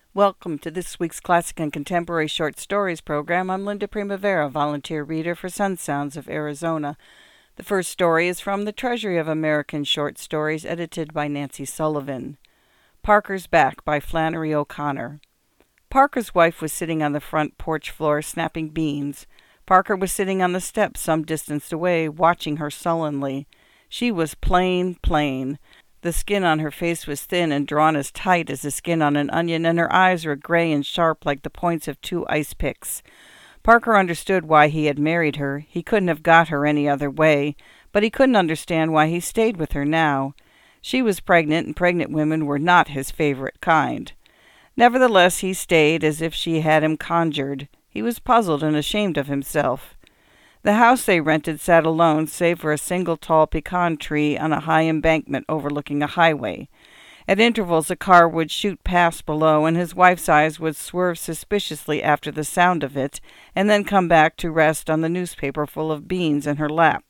Welcome to this week's Classic and Contemporary Short Stories program. I'm Linda Primavera, volunteer reader for Sun Sounds of Arizona. The first story is from the Treasury of American Short Stories, edited by Nancy Sullivan. Parker's Back by Flannery O'Connor. Parker's wife was sitting on the front porch floor snapping beans. Parker was sitting on the steps some distance away, watching her sullenly. She was plain. The skin on her face was thin and drawn as tight as the skin on an onion, and her eyes were gray and sharp like the points of two ice picks. Parker understood why he had married her. He couldn't have got her any other way, but he couldn't understand why he stayed with her now. She was pregnant, and pregnant women were not his favorite kind. Nevertheless, he stayed as if she had him conjured. He was puzzled and ashamed of himself. The house they rented sat alone, save for a single tall pecan tree on a high embankment overlooking a highway. At intervals a car would shoot past below, and his wife's eyes would swerve suspiciously after the sound of it, and then come back to rest on the newspaper full of beans in her lap.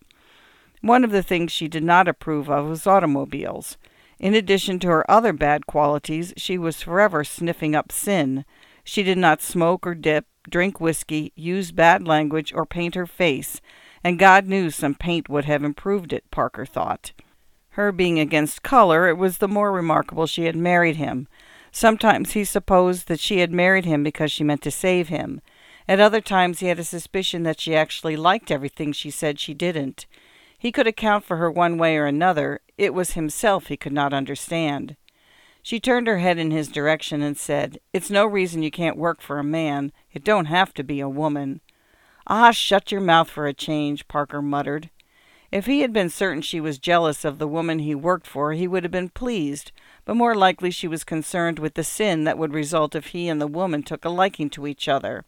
One of the things she did not approve of was automobiles. In addition to her other bad qualities, she was forever sniffing up sin. She did not smoke or dip, drink whiskey, use bad language, or paint her face, and God knew some paint would have improved it, Parker thought. Her being against color, it was the more remarkable she had married him. Sometimes he supposed that she had married him because she meant to save him. At other times he had a suspicion that she actually liked everything she said she didn't. He could account for her one way or another. It was himself he could not understand. She turned her head in his direction and said, "It's no reason you can't work for a man. It don't have to be a woman." "Ah, shut your mouth for a change," Parker muttered. If he had been certain she was jealous of the woman he worked for, he would have been pleased, but more likely she was concerned with the sin that would result if he and the woman took a liking to each other.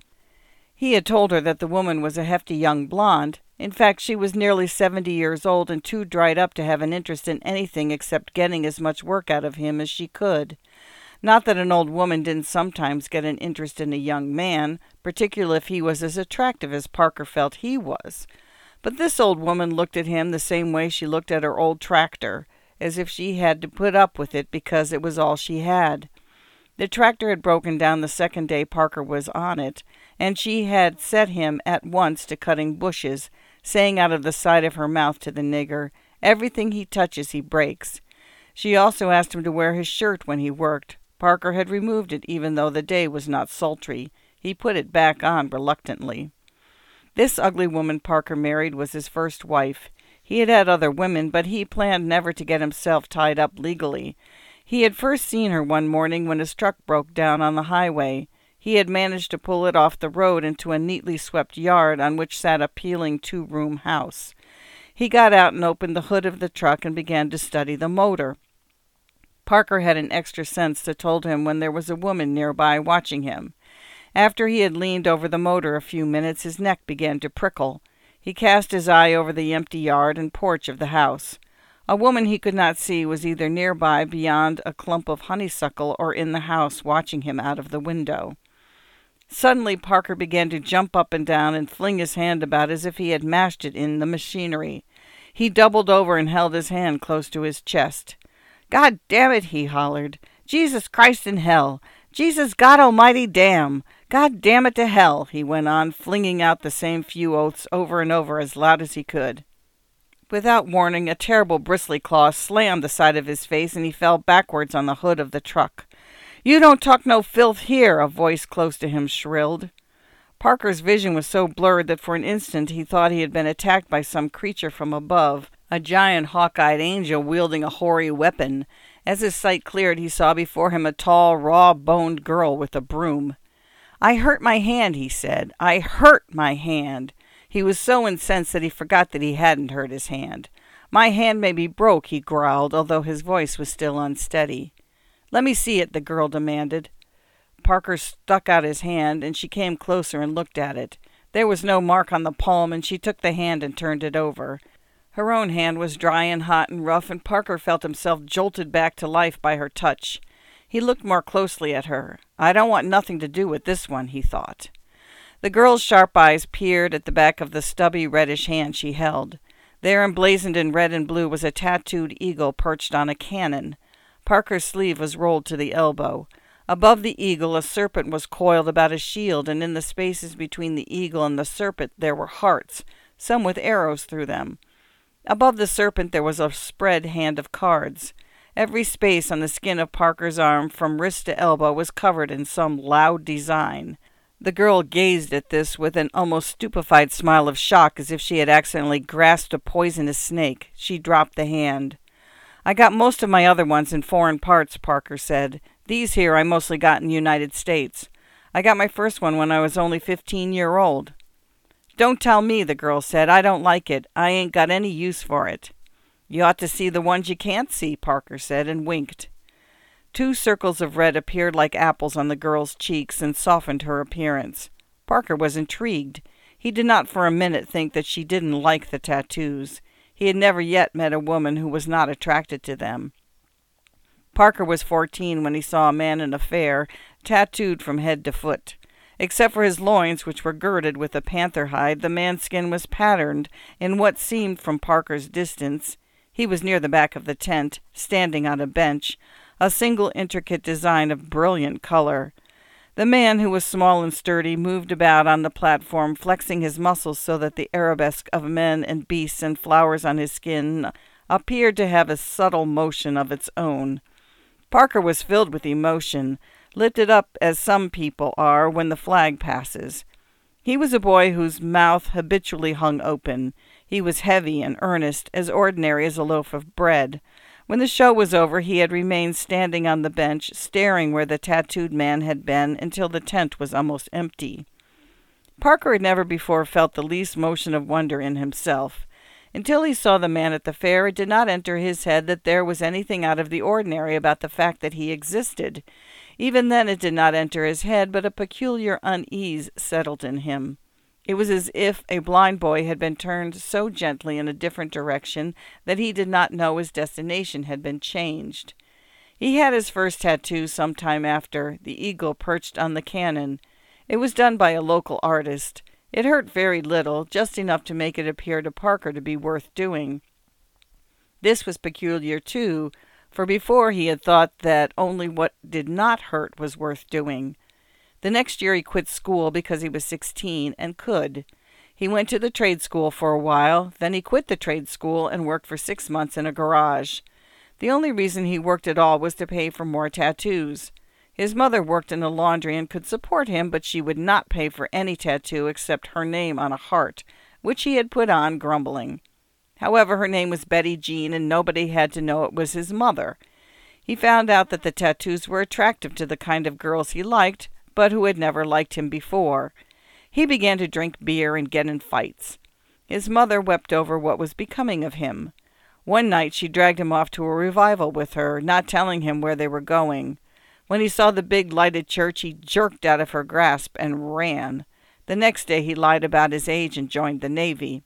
He had told her that the woman was a hefty young blonde. In fact, she was nearly 70 years old and too dried up to have an interest in anything except getting as much work out of him as she could. Not that an old woman didn't sometimes get an interest in a young man, particularly if he was as attractive as Parker felt he was. But this old woman looked at him the same way she looked at her old tractor, as if she had to put up with it because it was all she had. The tractor had broken down the second day Parker was on it, and she had set him at once to cutting bushes, saying out of the side of her mouth to the nigger, "Everything he touches he breaks." She also asked him to wear his shirt when he worked. Parker had removed it even though the day was not sultry. He put it back on reluctantly. This ugly woman Parker married was his first wife. He had had other women, but he planned never to get himself tied up legally. He had first seen her one morning when his truck broke down on the highway. He had managed to pull it off the road into a neatly swept yard on which sat a peeling two-room house. He got out and opened the hood of the truck and began to study the motor. Parker had an extra sense that told him when there was a woman nearby watching him. After he had leaned over the motor a few minutes, his neck began to prickle. He cast his eye over the empty yard and porch of the house. A woman he could not see was either nearby beyond a clump of honeysuckle or in the house watching him out of the window. Suddenly Parker began to jump up and down and fling his hand about as if he had mashed it in the machinery. He doubled over and held his hand close to his chest. "God damn it," he hollered. "Jesus Christ in hell! Jesus God Almighty damn! God damn it to hell!" he went on, flinging out the same few oaths over and over as loud as he could. Without warning, a terrible bristly claw slammed the side of his face, and he fell backwards on the hood of the truck. "You don't talk no filth here," a voice close to him shrilled. Parker's vision was so blurred that for an instant he thought he had been attacked by some creature from above, a giant hawk-eyed angel wielding a hoary weapon. As his sight cleared, he saw before him a tall, raw-boned girl with a broom. "I hurt my hand," he said. "I hurt my hand." He was so incensed that he forgot that he hadn't hurt his hand. "My hand may be broke," he growled, although his voice was still unsteady. "Let me see it," the girl demanded. Parker stuck out his hand, and she came closer and looked at it. There was no mark on the palm, and she took the hand and turned it over. Her own hand was dry and hot and rough, and Parker felt himself jolted back to life by her touch. He looked more closely at her. "I don't want nothing to do with this one," he thought. The girl's sharp eyes peered at the back of the stubby reddish hand she held. There, emblazoned in red and blue, was a tattooed eagle perched on a cannon. Parker's sleeve was rolled to the elbow. Above the eagle, a serpent was coiled about a shield, and in the spaces between the eagle and the serpent there were hearts, some with arrows through them. Above the serpent there was a spread hand of cards. Every space on the skin of Parker's arm, from wrist to elbow, was covered in some loud design. The girl gazed at this with an almost stupefied smile of shock, as if she had accidentally grasped a poisonous snake. She dropped the hand. "I got most of my other ones in foreign parts," Parker said. "These here I mostly got in the United States. I got my first one when I was only 15-year-old. "Don't tell me," the girl said. "I don't like it. I ain't got any use for it." "You ought to see the ones you can't see," Parker said, and winked. 2 circles of red appeared like apples on the girl's cheeks and softened her appearance. Parker was intrigued. He did not for a minute think that she didn't like the tattoos. He had never yet met a woman who was not attracted to them. Parker was 14 when he saw a man in a fair, tattooed from head to foot. Except for his loins, which were girded with a panther hide, the man's skin was patterned in what seemed from Parker's distance — he was near the back of the tent, standing on a bench — a single intricate design of brilliant color. The man, who was small and sturdy, moved about on the platform, flexing his muscles so that the arabesque of men and beasts and flowers on his skin appeared to have a subtle motion of its own. Parker was filled with emotion, lifted up as some people are when the flag passes. He was a boy whose mouth habitually hung open. He was heavy and earnest, as ordinary as a loaf of bread. When the show was over, he had remained standing on the bench, staring where the tattooed man had been until the tent was almost empty. Parker had never before felt the least motion of wonder in himself. Until he saw the man at the fair, it did not enter his head that there was anything out of the ordinary about the fact that he existed. Even then it did not enter his head, but a peculiar unease settled in him. It was as if a blind boy had been turned so gently in a different direction that he did not know his destination had been changed. He had his first tattoo some time after, the eagle perched on the cannon. It was done by a local artist. It hurt very little, just enough to make it appear to Parker to be worth doing. This was peculiar, too, for before he had thought that only what did not hurt was worth doing. The next year he quit school because he was 16 and could. He went to the trade school for a while, then he quit the trade school and worked for 6 months in a garage. The only reason he worked at all was to pay for more tattoos. His mother worked in a laundry and could support him, but she would not pay for any tattoo except her name on a heart, which he had put on, grumbling. However, her name was Betty Jean, and nobody had to know it was his mother. He found out that the tattoos were attractive to the kind of girls he liked, but who had never liked him before. He began to drink beer and get in fights. His mother wept over what was becoming of him. One night she dragged him off to a revival with her, not telling him where they were going. When he saw the big lighted church, he jerked out of her grasp and ran. The next day he lied about his age and joined the Navy.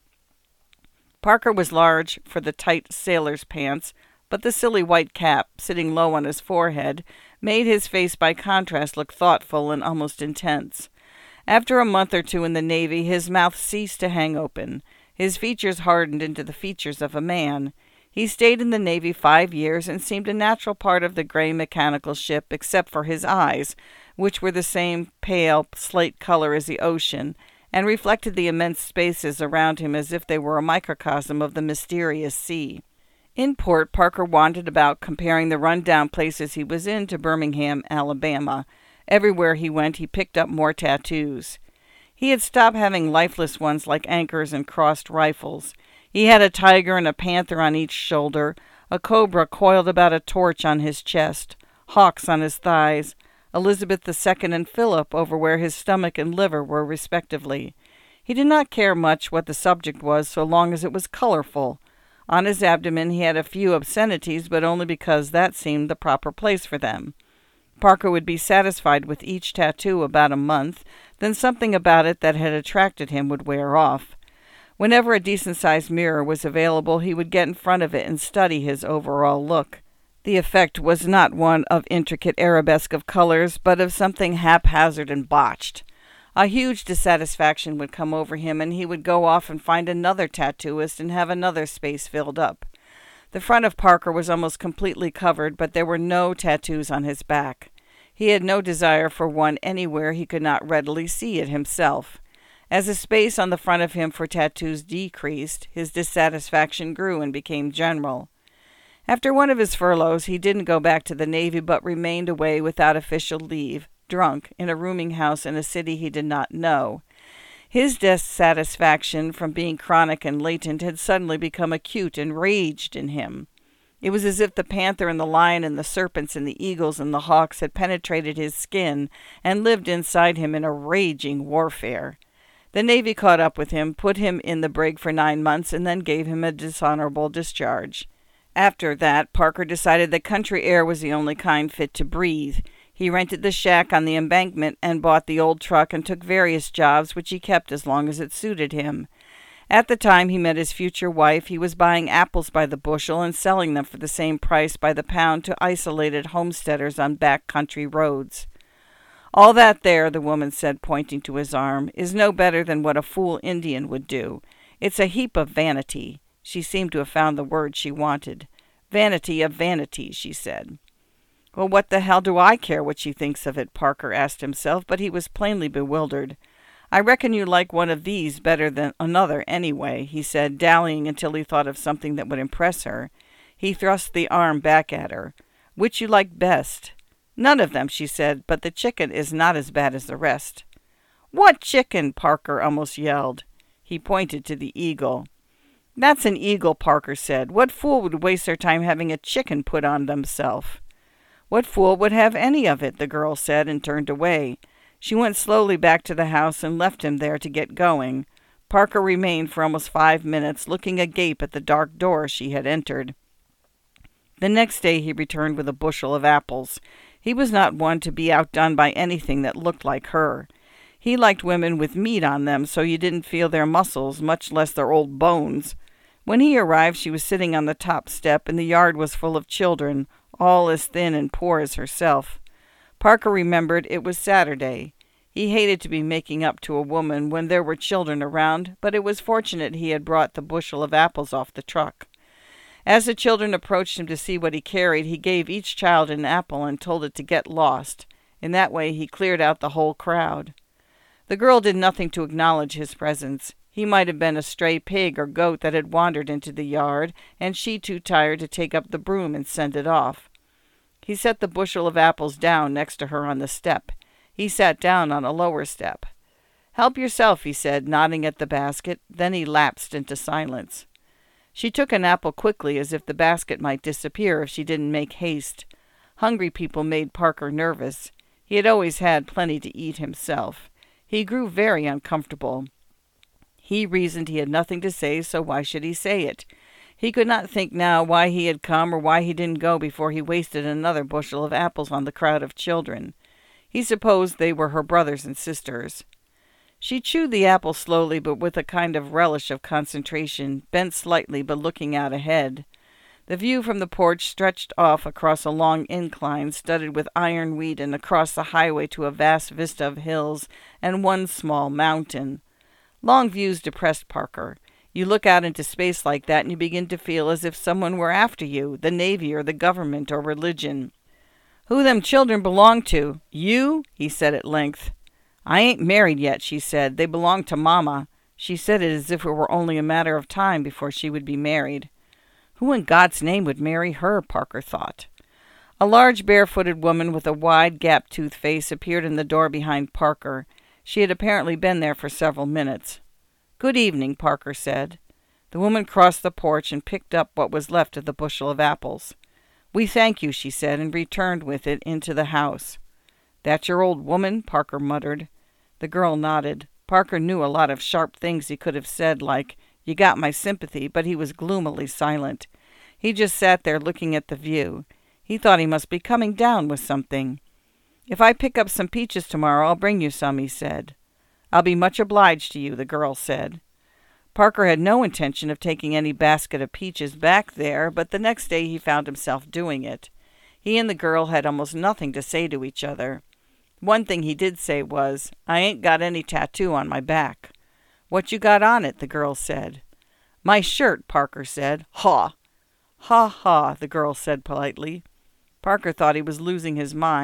Parker was large for the tight sailor's pants, but the silly white cap, sitting low on his forehead, made his face by contrast look thoughtful and almost intense. After a month or 2 in the Navy, his mouth ceased to hang open. His features hardened into the features of a man. He stayed in the Navy 5 years and seemed a natural part of the gray mechanical ship, except for his eyes, which were the same pale slate color as the ocean, and reflected the immense spaces around him as if they were a microcosm of the mysterious sea. In port, Parker wandered about, comparing the run-down places he was in to Birmingham, Alabama. Everywhere he went, he picked up more tattoos. He had stopped having lifeless ones like anchors and crossed rifles. He had a tiger and a panther on each shoulder, a cobra coiled about a torch on his chest, hawks on his thighs, Elizabeth II and Philip over where his stomach and liver were respectively. He did not care much what the subject was so long as it was colorful. On his abdomen he had a few obscenities, but only because that seemed the proper place for them. Parker would be satisfied with each tattoo about a month, then something about it that had attracted him would wear off. Whenever a decent-sized mirror was available, he would get in front of it and study his overall look. The effect was not one of intricate arabesque of colors, but of something haphazard and botched. A huge dissatisfaction would come over him, and he would go off and find another tattooist and have another space filled up. The front of Parker was almost completely covered, but there were no tattoos on his back. He had no desire for one anywhere he could not readily see it himself. As the space on the front of him for tattoos decreased, his dissatisfaction grew and became general. After one of his furloughs, he didn't go back to the Navy but remained away without official leave, drunk, in a rooming house in a city he did not know. His dissatisfaction from being chronic and latent had suddenly become acute and raged in him. It was as if the panther and the lion and the serpents and the eagles and the hawks had penetrated his skin and lived inside him in a raging warfare. The Navy caught up with him, put him in the brig for 9 months, and then gave him a dishonorable discharge. After that, Parker decided that country air was the only kind fit to breathe. He rented the shack on the embankment and bought the old truck and took various jobs which he kept as long as it suited him. At the time he met his future wife, he was buying apples by the bushel and selling them for the same price by the pound to isolated homesteaders on back country roads. "All that there," the woman said, pointing to his arm, "is no better than what a fool Indian would do. It's a heap of vanity." She seemed to have found the word she wanted. "Vanity of vanities," she said. "Well, what the hell do I care what she thinks of it?" Parker asked himself, but he was plainly bewildered. "I reckon you like one of these better than another anyway," he said, dallying until he thought of something that would impress her. He thrust the arm back at her. "Which you like best?" "None of them," she said, "but the chicken is not as bad as the rest." "What chicken?" Parker almost yelled. He pointed to the eagle. "That's an eagle," Parker said. "What fool would waste their time having a chicken put on themselves?" "What fool would have any of it?" the girl said, and turned away. She went slowly back to the house and left him there to get going. Parker remained for almost 5 minutes, looking agape at the dark door she had entered. The next day he returned with a bushel of apples. He was not one to be outdone by anything that looked like her. He liked women with meat on them, so you didn't feel their muscles, much less their old bones. When he arrived, she was sitting on the top step, and the yard was full of children, all as thin and poor as herself. Parker remembered it was Saturday. He hated to be making up to a woman when there were children around, but it was fortunate he had brought the bushel of apples off the truck. As the children approached him to see what he carried, he gave each child an apple and told it to get lost. In that way he cleared out the whole crowd. The girl did nothing to acknowledge his presence. He might have been a stray pig or goat that had wandered into the yard, and she too tired to take up the broom and send it off. He set the bushel of apples down next to her on the step. He sat down on a lower step. "Help yourself," he said, nodding at the basket. Then he lapsed into silence. She took an apple quickly, as if the basket might disappear if she didn't make haste. Hungry people made Parker nervous. He had always had plenty to eat himself. He grew very uncomfortable. He reasoned he had nothing to say, so why should he say it? He could not think now why he had come or why he didn't go before he wasted another bushel of apples on the crowd of children. He supposed they were her brothers and sisters. She chewed the apple slowly, but with a kind of relish of concentration, bent slightly but looking out ahead. The view from the porch stretched off across a long incline studded with ironweed and across the highway to a vast vista of hills and one small mountain. Long views depressed Parker. You look out into space like that and you begin to feel as if someone were after you, the Navy or the government or religion. "Who them children belong to? You?" he said at length. "I ain't married yet," she said. "They belong to Mama." She said it as if it were only a matter of time before she would be married. Who in God's name would marry her, Parker thought. A large barefooted woman with a wide gap-toothed face appeared in the door behind Parker. She had apparently been there for several minutes. "Good evening," Parker said. The woman crossed the porch and picked up what was left of the bushel of apples. "We thank you," she said, and returned with it into the house. "That your old woman?" Parker muttered. The girl nodded. Parker knew a lot of sharp things he could have said, like, "You got my sympathy," but he was gloomily silent. He just sat there looking at the view. He thought he must be coming down with something. "If I pick up some peaches tomorrow, I'll bring you some," he said. "I'll be much obliged to you," the girl said. Parker had no intention of taking any basket of peaches back there, but the next day he found himself doing it. He and the girl had almost nothing to say to each other. One thing he did say was, "I ain't got any tattoo on my back." "What you got on it?" the girl said. "My shirt," Parker said. "Haw!" "Ha ha," the girl said politely. Parker thought he was losing his mind.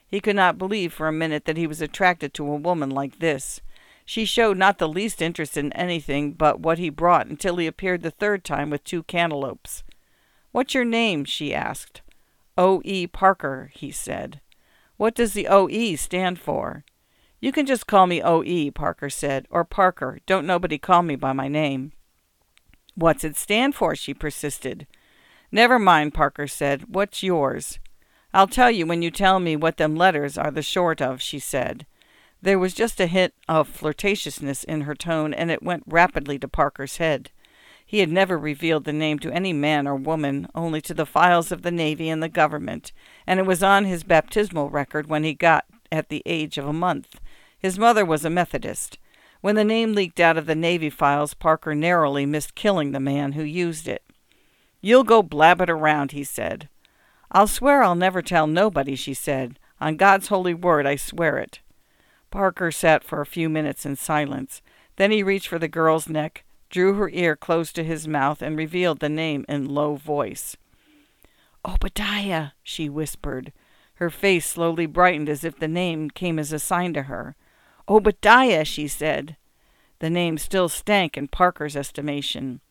He could not believe for a minute that he was attracted to a woman like this. She showed not the least interest in anything but what he brought until he appeared the third time with 2 cantaloupes. "What's your name?" she asked. "O.E. Parker," he said. "What does the O.E. stand for?" "You can just call me O.E., Parker said, or Parker. Don't nobody call me by my name." "What's it stand for?" she persisted. "Never mind," Parker said. "What's yours?" "I'll tell you when you tell me what them letters are the short of," she said. There was just a hint of flirtatiousness in her tone, and it went rapidly to Parker's head. He had never revealed the name to any man or woman, only to the files of the Navy and the government, and it was on his baptismal record when he got at the age of a month. His mother was a Methodist. When the name leaked out of the Navy files, Parker narrowly missed killing the man who used it. "You'll go blab it around," he said. "I'll swear I'll never tell nobody," she said. "On God's holy word, I swear it." Parker sat for a few minutes in silence. Then he reached for the girl's neck, drew her ear close to his mouth, and revealed the name in low voice. "Obadiah," she whispered. Her face slowly brightened as if the name came as a sign to her. "Obadiah," she said. The name still stank in Parker's estimation.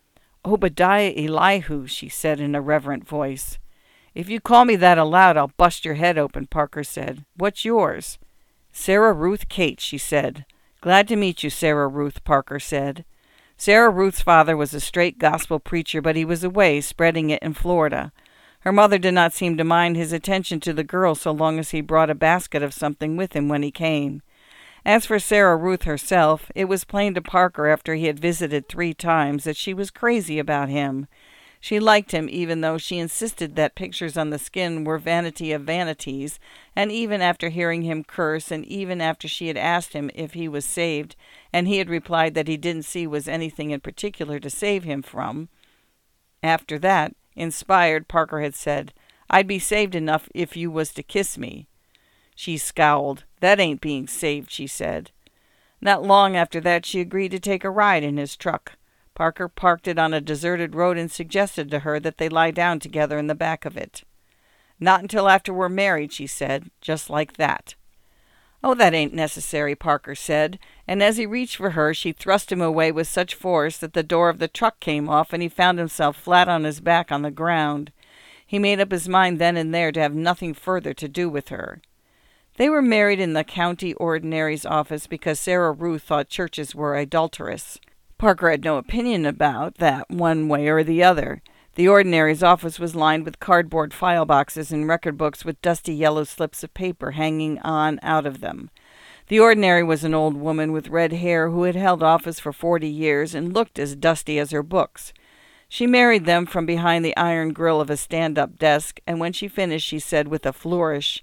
"Obadiah Elihu," she said in a reverent voice. "If you call me that aloud, I'll bust your head open," Parker said. "What's yours?" "Sarah Ruth Kate," she said. "Glad to meet you, Sarah Ruth," Parker said. Sarah Ruth's father was a straight gospel preacher, but he was away spreading it in Florida. Her mother did not seem to mind his attention to the girl so long as he brought a basket of something with him when he came. As for Sarah Ruth herself, it was plain to Parker after he had visited 3 times that she was crazy about him. She liked him even though she insisted that pictures on the skin were vanity of vanities, and even after hearing him curse, and even after she had asked him if he was saved, and he had replied that he didn't see was anything in particular to save him from. After that, inspired, Parker had said, "I'd be saved enough if you was to kiss me." She scowled. "That ain't being saved," she said. Not long after that she agreed to take a ride in his truck. Parker parked it on a deserted road and suggested to her that they lie down together in the back of it. "Not until after we're married," she said, just like that. "Oh, that ain't necessary," Parker said, and as he reached for her, she thrust him away with such force that the door of the truck came off and he found himself flat on his back on the ground. He made up his mind then and there to have nothing further to do with her. They were married in the county ordinary's office because Sarah Ruth thought churches were adulterous. Parker had no opinion about that one way or the other. The ordinary's office was lined with cardboard file boxes and record books with dusty yellow slips of paper hanging on out of them. The ordinary was an old woman with red hair who had held office for 40 years and looked as dusty as her books. She married them from behind the iron grill of a stand-up desk, and when she finished she said with a flourish,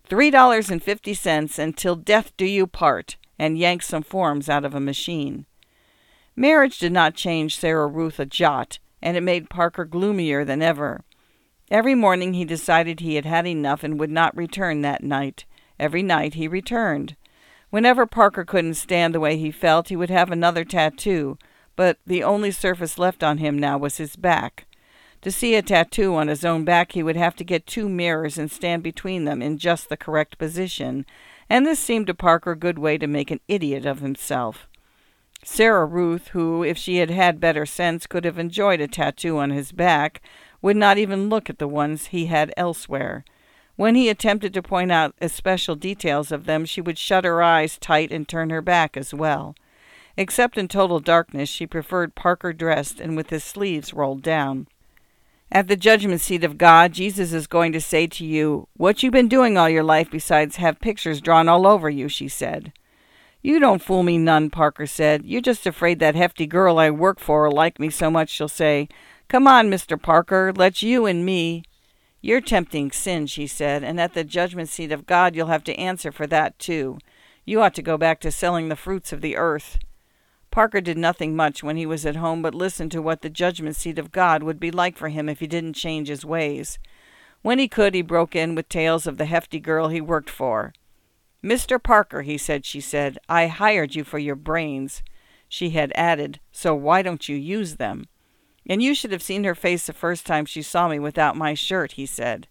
$3.50 and till death do you part, and yanked some forms out of a machine. Marriage did not change Sarah Ruth a jot, and it made Parker gloomier than ever. Every morning he decided he had had enough and would not return that night. Every night he returned. Whenever Parker couldn't stand the way he felt, he would have another tattoo, but the only surface left on him now was his back. To see a tattoo on his own back, he would have to get 2 mirrors and stand between them in just the correct position, and this seemed to Parker a good way to make an idiot of himself. Sarah Ruth, who, if she had had better sense, could have enjoyed a tattoo on his back, would not even look at the ones he had elsewhere. When he attempted to point out especial details of them, she would shut her eyes tight and turn her back as well. Except in total darkness, she preferred Parker dressed and with his sleeves rolled down. At the judgment seat of God, Jesus is going to say to you, "What you been doing all your life besides have pictures drawn all over you?" she said. "You don't fool me none," Parker said. "You're just afraid that hefty girl I work for will like me so much she'll say, 'Come on, Mr. Parker, let's you and me.'" "You're tempting sin," she said, "and at the judgment seat of God you'll have to answer for that too. You ought to go back to selling the fruits of the earth." Parker did nothing much when he was at home but listen to what the judgment seat of God would be like for him if he didn't change his ways. When he could, he broke in with tales of the hefty girl he worked for. "Mr. Parker," he said, she said, "I hired you for your brains." She had added, "So why don't you use them?" "And you should have seen her face the first time she saw me without my shirt," he said.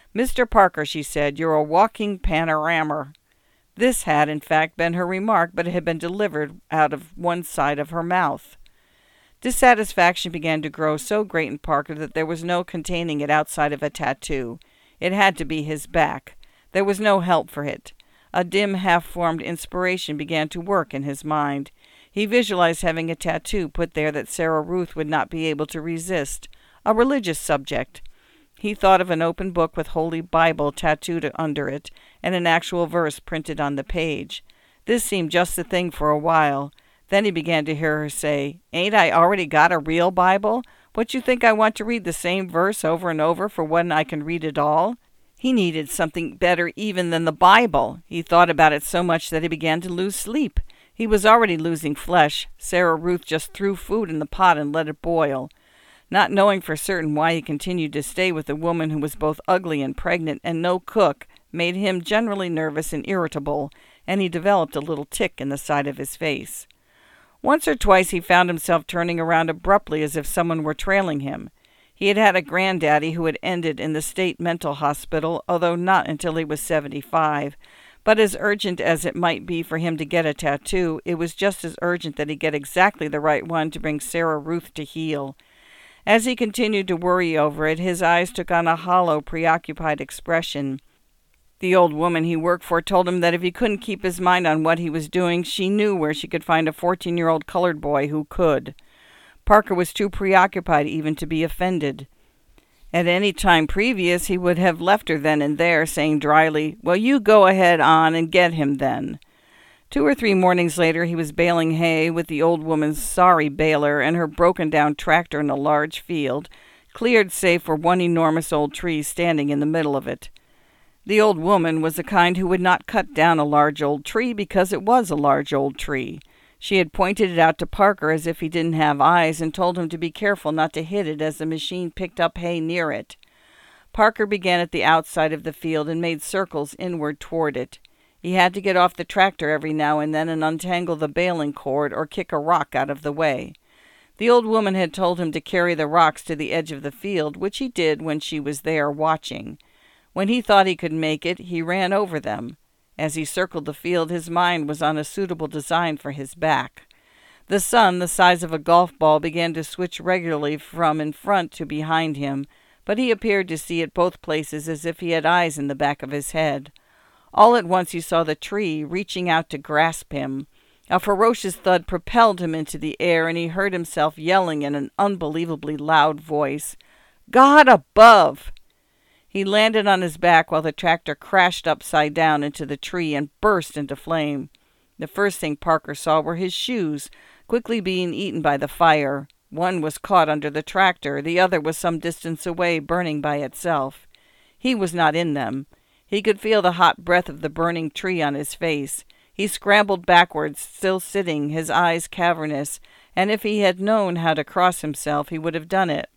"Mr. Parker," she said, "you're a walking panorama." This had, in fact, been her remark, but it had been delivered out of one side of her mouth. Dissatisfaction began to grow so great in Parker that there was no containing it outside of a tattoo. It had to be his back. There was no help for it. A dim, half-formed inspiration began to work in his mind. He visualized having a tattoo put there that Sarah Ruth would not be able to resist, a religious subject. He thought of an open book with Holy Bible tattooed under it, and an actual verse printed on the page. This seemed just the thing for a while. Then he began to hear her say, "Ain't I already got a real Bible? What you think I want to read the same verse over and over for when I can read it all?" He needed something better even than the Bible. He thought about it so much that he began to lose sleep. He was already losing flesh. Sarah Ruth just threw food in the pot and let it boil. Not knowing for certain why he continued to stay with a woman who was both ugly and pregnant and no cook made him generally nervous and irritable, and he developed a little tic in the side of his face. Once or twice he found himself turning around abruptly as if someone were trailing him. He had had a granddaddy who had ended in the state mental hospital, although not until he was 75. But as urgent as it might be for him to get a tattoo, it was just as urgent that he get exactly the right one to bring Sarah Ruth to heal. As he continued to worry over it, his eyes took on a hollow, preoccupied expression. The old woman he worked for told him that if he couldn't keep his mind on what he was doing, she knew where she could find a 14-year-old colored boy who could. Parker was too preoccupied even to be offended. At any time previous, he would have left her then and there, saying dryly, "Well, you go ahead on and get him then." 2 or 3 mornings later, he was baling hay with the old woman's sorry baler and her broken-down tractor in a large field, cleared save for one enormous old tree standing in the middle of it. The old woman was the kind who would not cut down a large old tree because it was a large old tree. She had pointed it out to Parker as if he didn't have eyes and told him to be careful not to hit it as the machine picked up hay near it. Parker began at the outside of the field and made circles inward toward it. He had to get off the tractor every now and then and untangle the baling cord or kick a rock out of the way. The old woman had told him to carry the rocks to the edge of the field, which he did when she was there watching. When he thought he could make it, he ran over them. As he circled the field, his mind was on a suitable design for his back. The sun, the size of a golf ball, began to switch regularly from in front to behind him, but he appeared to see at both places as if he had eyes in the back of his head. All at once he saw the tree reaching out to grasp him. A ferocious thud propelled him into the air, and he heard himself yelling in an unbelievably loud voice, "God above!" He landed on his back while the tractor crashed upside down into the tree and burst into flame. The first thing Parker saw were his shoes, quickly being eaten by the fire. One was caught under the tractor, the other was some distance away, burning by itself. He was not in them. He could feel the hot breath of the burning tree on his face. He scrambled backwards, still sitting, his eyes cavernous, and if he had known how to cross himself, he would have done it.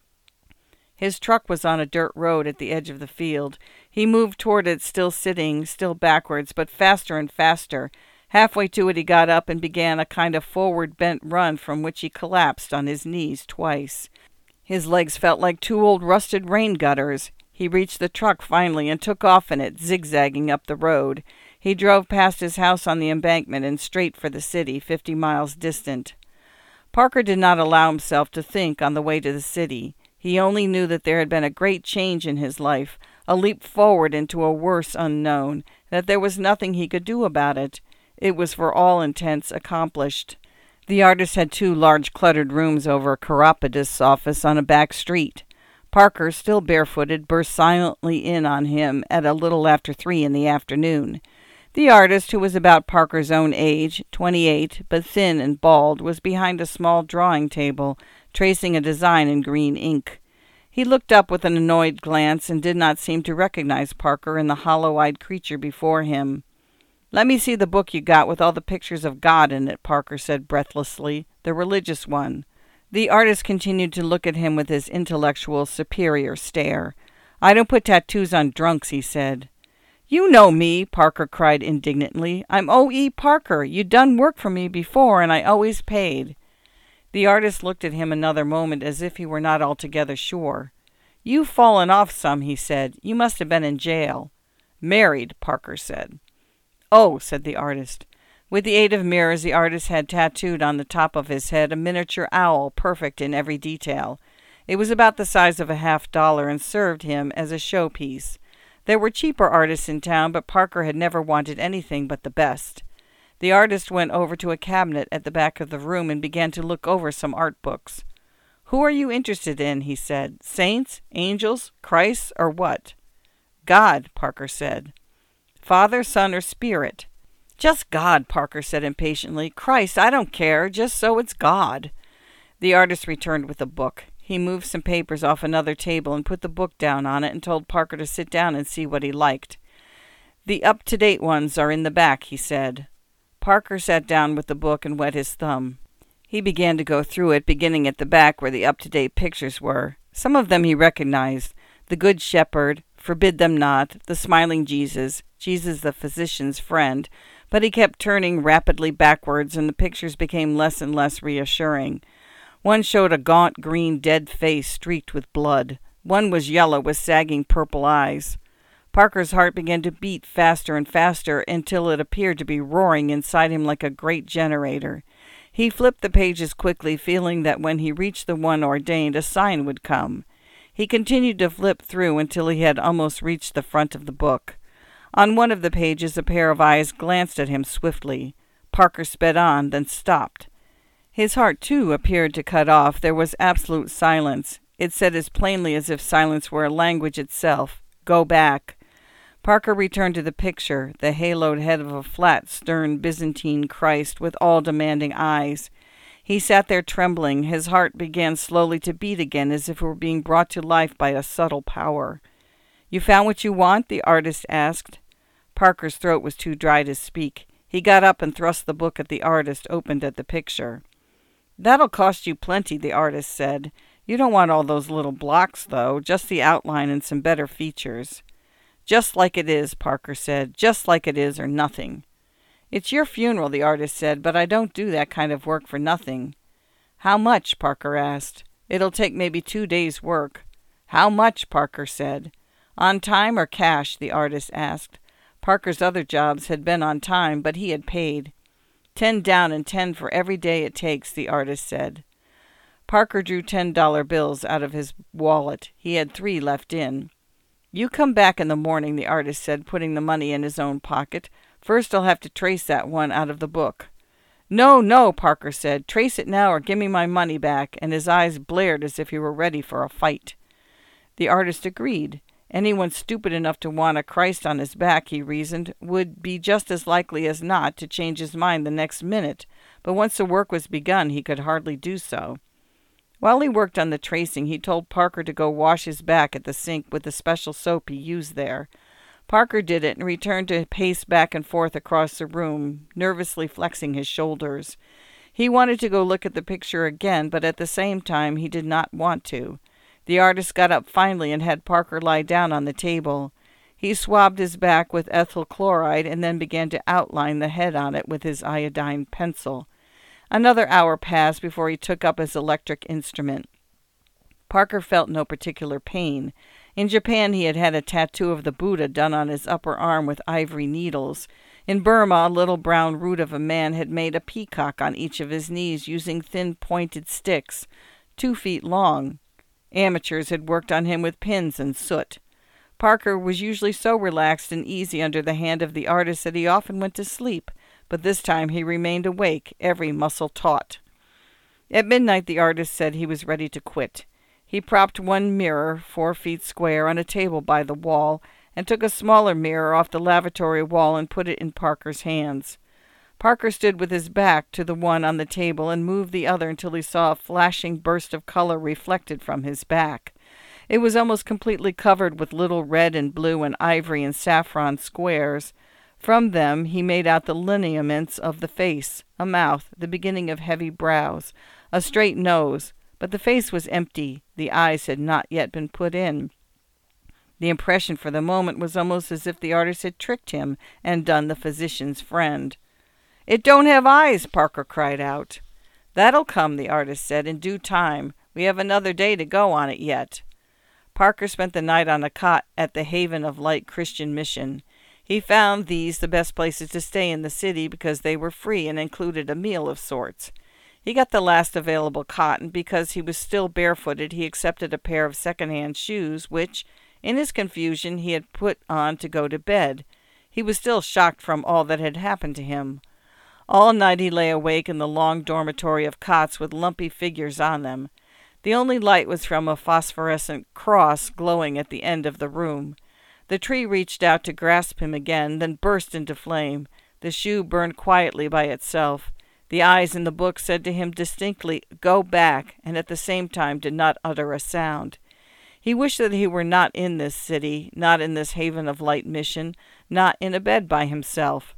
His truck was on a dirt road at the edge of the field. He moved toward it, still sitting, still backwards, but faster and faster. Halfway to it he got up and began a kind of forward bent run from which he collapsed on his knees twice. His legs felt like 2 old rusted rain gutters. He reached the truck finally and took off in it, zigzagging up the road. He drove past his house on the embankment and straight for the city, 50 miles distant. Parker did not allow himself to think on the way to the city. He only knew that there had been a great change in his life, a leap forward into a worse unknown, that there was nothing he could do about it. It was for all intents accomplished. The artist had 2 large cluttered rooms over a chiropodist's office on a back street. Parker, still barefooted, burst silently in on him at a little after 3 in the afternoon. The artist, who was about Parker's own age, 28, but thin and bald, was behind a small drawing table, tracing a design in green ink. He looked up with an annoyed glance and did not seem to recognize Parker in the hollow-eyed creature before him. "Let me see the book you got with all the pictures of God in it," Parker said breathlessly, "the religious one." The artist continued to look at him with his intellectual, superior stare. "I don't put tattoos on drunks," he said. "You know me," Parker cried indignantly. "I'm O.E. Parker. You done work for me before, and I always paid." The artist looked at him another moment as if he were not altogether sure. "You've fallen off some," he said. "You must have been in jail." "Married," Parker said. "Oh," said the artist. With the aid of mirrors, the artist had tattooed on the top of his head a miniature owl, perfect in every detail. It was about the size of a $50 and served him as a showpiece. There were cheaper artists in town, but Parker had never wanted anything but the best. The artist went over to a cabinet at the back of the room and began to look over some art books. "Who are you interested in?" he said. "Saints, angels, Christ, or what?" "God," Parker said. "Father, Son, or Spirit?" "Just God," Parker said impatiently. "Christ, I don't care, just so it's God." The artist returned with a book. He moved some papers off another table and put the book down on it and told Parker to sit down and see what he liked. "The up-to-date ones are in the back," he said. Parker sat down with the book and wet his thumb. He began to go through it, beginning at the back where the up-to-date pictures were. Some of them he recognized: the Good Shepherd, Forbid Them Not, the Smiling Jesus, Jesus the Physician's Friend, but he kept turning rapidly backwards and the pictures became less and less reassuring. One showed a gaunt green dead face streaked with blood. One was yellow with sagging purple eyes. Parker's heart began to beat faster and faster until it appeared to be roaring inside him like a great generator. He flipped the pages quickly, feeling that when he reached the one ordained, a sign would come. He continued to flip through until he had almost reached the front of the book. On one of the pages, a pair of eyes glanced at him swiftly. Parker sped on, then stopped. His heart, too, appeared to cut off. There was absolute silence. It said as plainly as if silence were a language itself, "Go back." Parker returned to the picture, the haloed head of a flat, stern Byzantine Christ with all-demanding eyes. He sat there trembling. His heart began slowly to beat again as if it were being brought to life by a subtle power. "You found what you want?" the artist asked. Parker's throat was too dry to speak. He got up and thrust the book at the artist, opened at the picture. "That'll cost you plenty," the artist said. "You don't want all those little blocks, though, just the outline and some better features." "Just like it is," Parker said. "Just like it is or nothing." "It's your funeral," the artist said, "but I don't do that kind of work for nothing." "How much?" Parker asked. "It'll take maybe 2 days' work." "How much?" Parker said. "On time or cash?" the artist asked. Parker's other jobs had been on time, but he had paid. "10 down and 10 for every day it takes," the artist said. Parker drew $10 bills out of his wallet. He had 3 left in. "You come back in the morning," the artist said, putting the money in his own pocket. "First I'll have to trace that one out of the book." "No, no," Parker said. "Trace it now or give me my money back," and his eyes blared as if he were ready for a fight. The artist agreed. Anyone stupid enough to want a Christ on his back, he reasoned, would be just as likely as not to change his mind the next minute, but once the work was begun, he could hardly do so. While he worked on the tracing, he told Parker to go wash his back at the sink with the special soap he used there. Parker did it and returned to pace back and forth across the room, nervously flexing his shoulders. He wanted to go look at the picture again, but at the same time he did not want to. The artist got up finally and had Parker lie down on the table. He swabbed his back with ethyl chloride and then began to outline the head on it with his iodine pencil. Another hour passed before he took up his electric instrument. Parker felt no particular pain. In Japan he had had a tattoo of the Buddha done on his upper arm with ivory needles. In Burma, a little brown root of a man had made a peacock on each of his knees using thin pointed sticks, 2 feet long. Amateurs had worked on him with pins and soot. Parker was usually so relaxed and easy under the hand of the artist that he often went to sleep, but this time he remained awake, every muscle taut. At midnight the artist said he was ready to quit. He propped one mirror, 4 feet square, on a table by the wall, and took a smaller mirror off the lavatory wall and put it in Parker's hands. Parker stood with his back to the one on the table and moved the other until he saw a flashing burst of color reflected from his back. It was almost completely covered with little red and blue and ivory and saffron squares. From them he made out the lineaments of the face, a mouth, the beginning of heavy brows, a straight nose, but the face was empty. The eyes had not yet been put in. The impression for the moment was almost as if the artist had tricked him and done the physician's friend. "It don't have eyes!" Parker cried out. "That'll come," the artist said, "in due time. We have another day to go on it yet." Parker spent the night on a cot at the Haven of Light Christian Mission. He found these the best places to stay in the city because they were free and included a meal of sorts. He got the last available cot, and because he was still barefooted, he accepted a pair of second-hand shoes, which, in his confusion, he had put on to go to bed. He was still shocked from all that had happened to him. All night he lay awake in the long dormitory of cots with lumpy figures on them. The only light was from a phosphorescent cross glowing at the end of the room. The tree reached out to grasp him again, then burst into flame. The shoe burned quietly by itself. The eyes in the book said to him distinctly, "Go back," and at the same time did not utter a sound. He wished that he were not in this city, not in this Haven of Light mission, not in a bed by himself.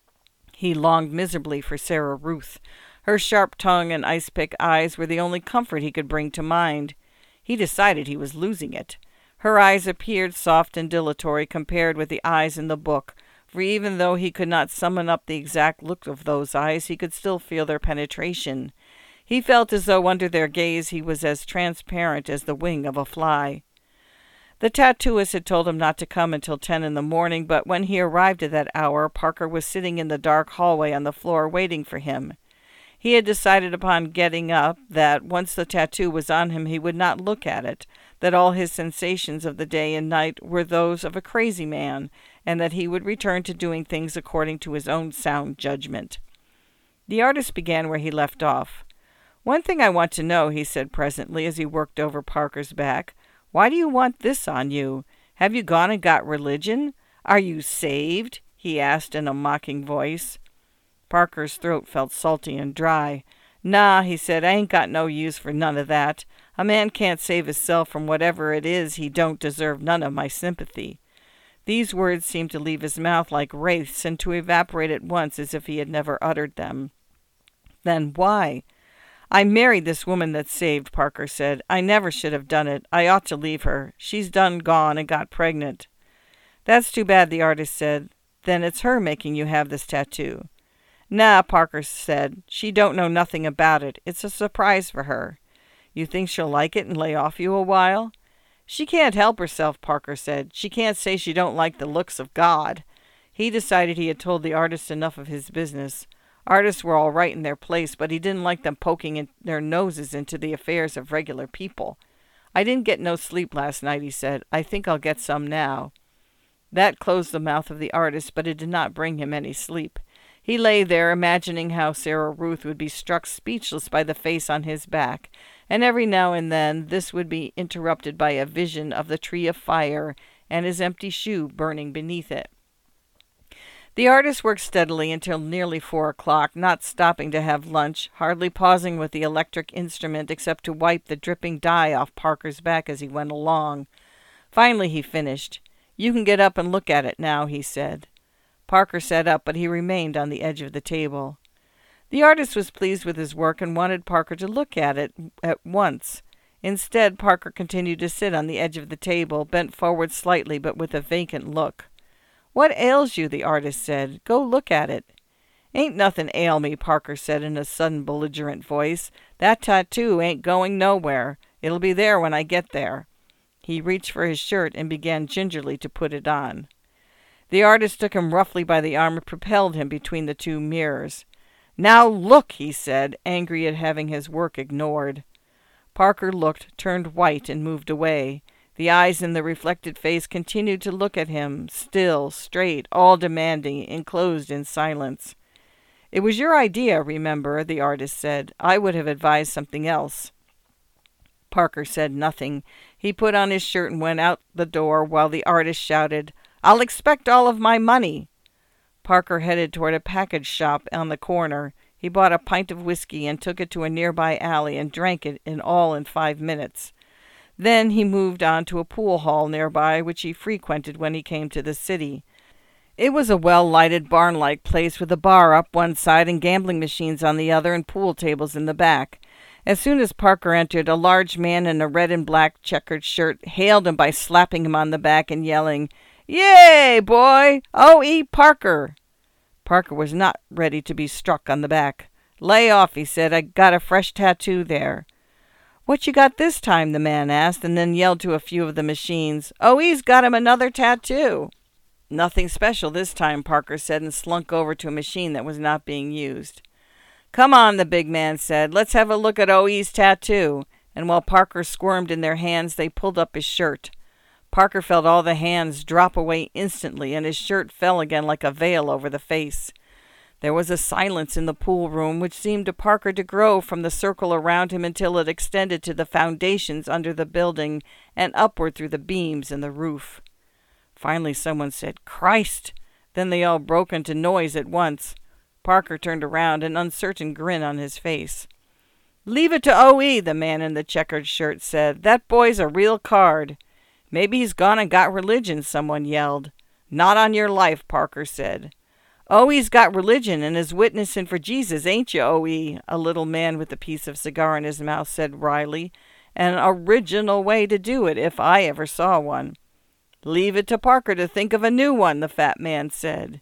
He longed miserably for Sarah Ruth. Her sharp tongue and ice-pick eyes were the only comfort he could bring to mind. He decided he was losing it. Her eyes appeared soft and dilatory compared with the eyes in the book, for even though he could not summon up the exact look of those eyes, he could still feel their penetration. He felt as though under their gaze he was as transparent as the wing of a fly. The tattooist had told him not to come until 10 in the morning, but when he arrived at that hour, Parker was sitting in the dark hallway on the floor waiting for him. He had decided upon getting up that once the tattoo was on him he would not look at it, that all his sensations of the day and night were those of a crazy man, and that he would return to doing things according to his own sound judgment. The artist began where he left off. "One thing I want to know," he said presently as he worked over Parker's back. "Why do you want this on you? Have you gone and got religion? Are you saved?" he asked in a mocking voice. Parker's throat felt salty and dry. "Nah," he said, "I ain't got no use for none of that. A man can't save hisself from whatever it is he don't deserve none of my sympathy." These words seemed to leave his mouth like wraiths and to evaporate at once as if he had never uttered them. "Then why?" "I married this woman that's saved," Parker said. "I never should have done it. I ought to leave her. She's done gone and got pregnant." "That's too bad," the artist said. "Then it's her making you have this tattoo." "Nah," Parker said. "She don't know nothing about it. It's a surprise for her." "You think she'll like it and lay off you a while?" "She can't help herself," Parker said. "She can't say she don't like the looks of God." He decided he had told the artist enough of his business. Artists were all right in their place, but he didn't like them poking their noses into the affairs of regular people. "I didn't get no sleep last night," he said. "I think I'll get some now." That closed the mouth of the artist, but it did not bring him any sleep. He lay there, imagining how Sarah Ruth would be struck speechless by the face on his back, and every now and then this would be interrupted by a vision of the tree of fire and his empty shoe burning beneath it. The artist worked steadily until nearly 4 o'clock, not stopping to have lunch, hardly pausing with the electric instrument except to wipe the dripping dye off Parker's back as he went along. Finally he finished. "You can get up and look at it now," he said. Parker sat up, but he remained on the edge of the table. The artist was pleased with his work and wanted Parker to look at it at once. Instead, Parker continued to sit on the edge of the table, bent forward slightly but with a vacant look. "What ails you?" the artist said. "Go look at it." "Ain't nothing ail me," Parker said in a sudden belligerent voice. "That tattoo ain't going nowhere. It'll be there when I get there." He reached for his shirt and began gingerly to put it on. The artist took him roughly by the arm and propelled him between the two mirrors. "Now look," he said, angry at having his work ignored. Parker looked, turned white, and moved away. The eyes in the reflected face continued to look at him, still, straight, all demanding, enclosed in silence. "It was your idea, remember," the artist said. "I would have advised something else." Parker said nothing. He put on his shirt and went out the door while the artist shouted, "I'll expect all of my money." Parker headed toward a package shop on the corner. He bought a pint of whiskey and took it to a nearby alley and drank it in 5 minutes. Then he moved on to a pool hall nearby, which he frequented when he came to the city. It was a well-lighted barn-like place with a bar up one side and gambling machines on the other and pool tables in the back. As soon as Parker entered, a large man in a red and black checkered shirt hailed him by slapping him on the back and yelling, "Yay, boy! O.E. Parker!" Parker was not ready to be struck on the back. "Lay off," he said. "I got a fresh tattoo there." "What you got this time?" the man asked, and then yelled to a few of the machines, "OE's got him another tattoo." "Nothing special this time," Parker said, and slunk over to a machine that was not being used. "Come on," the big man said. "Let's have a look at OE's tattoo." And while Parker squirmed in their hands, they pulled up his shirt. Parker felt all the hands drop away instantly, and his shirt fell again like a veil over the face. There was a silence in the pool room which seemed to Parker to grow from the circle around him until it extended to the foundations under the building and upward through the beams and the roof. Finally someone said, "Christ!" Then they all broke into noise at once. Parker turned around, an uncertain grin on his face. "Leave it to OE, the man in the checkered shirt said. "That boy's a real card." "Maybe he's gone and got religion," someone yelled. "Not on your life," Parker said. "OE's got religion and is witnessing for Jesus, ain't you, OE?" a little man with a piece of cigar in his mouth said wryly. "An original way to do it, if I ever saw one." "Leave it to Parker to think of a new one," the fat man said.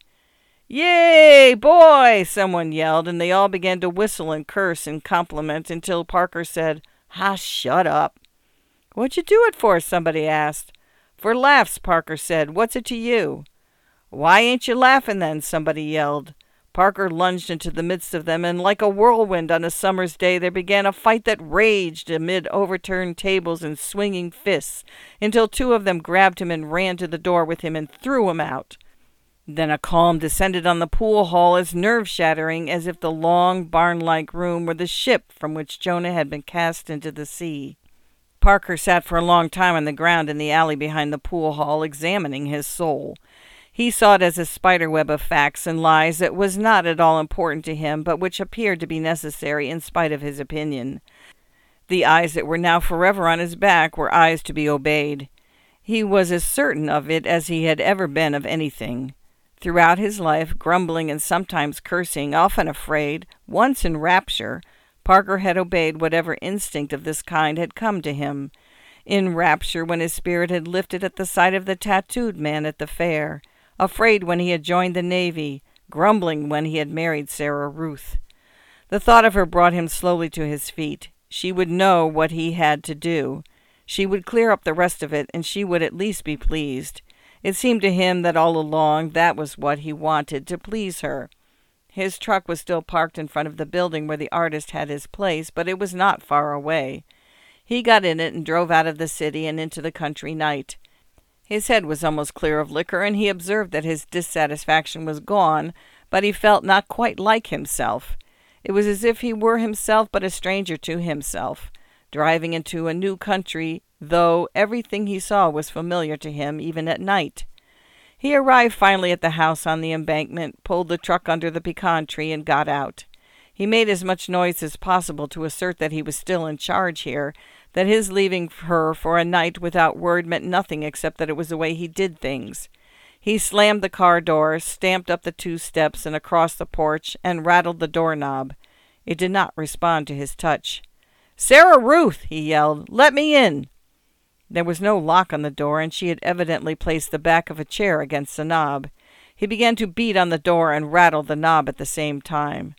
"Yay, boy!" someone yelled, and they all began to whistle and curse and compliment until Parker said, "Shut up." "What'd you do it for?" somebody asked. "For laughs," Parker said. "What's it to you?" "Why ain't you laughing then?" somebody yelled. Parker lunged into the midst of them, and like a whirlwind on a summer's day, there began a fight that raged amid overturned tables and swinging fists, until two of them grabbed him and ran to the door with him and threw him out. Then a calm descended on the pool hall as nerve-shattering as if the long, barn-like room were the ship from which Jonah had been cast into the sea. Parker sat for a long time on the ground in the alley behind the pool hall, examining his soul. He saw it as a spiderweb of facts and lies that was not at all important to him, but which appeared to be necessary in spite of his opinion. The eyes that were now forever on his back were eyes to be obeyed. He was as certain of it as he had ever been of anything. Throughout his life, grumbling and sometimes cursing, often afraid, once in rapture, Parker had obeyed whatever instinct of this kind had come to him. In rapture when his spirit had lifted at the sight of the tattooed man at the fair, afraid when he had joined the Navy, grumbling when he had married Sarah Ruth. The thought of her brought him slowly to his feet. She would know what he had to do. She would clear up the rest of it, and she would at least be pleased. It seemed to him that all along that was what he wanted, to please her. His truck was still parked in front of the building where the artist had his place, but it was not far away. He got in it and drove out of the city and into the country night. His head was almost clear of liquor, and he observed that his dissatisfaction was gone, but he felt not quite like himself. It was as if he were himself but a stranger to himself, driving into a new country, though everything he saw was familiar to him even at night. He arrived finally at the house on the embankment, pulled the truck under the pecan tree, and got out. He made as much noise as possible to assert that he was still in charge here, that his leaving her for a night without word meant nothing except that it was the way he did things. He slammed the car door, stamped up the 2 steps and across the porch, and rattled the doorknob. It did not respond to his touch. "Sarah Ruth!" he yelled. "Let me in!" There was no lock on the door, and she had evidently placed the back of a chair against the knob. He began to beat on the door and rattle the knob at the same time.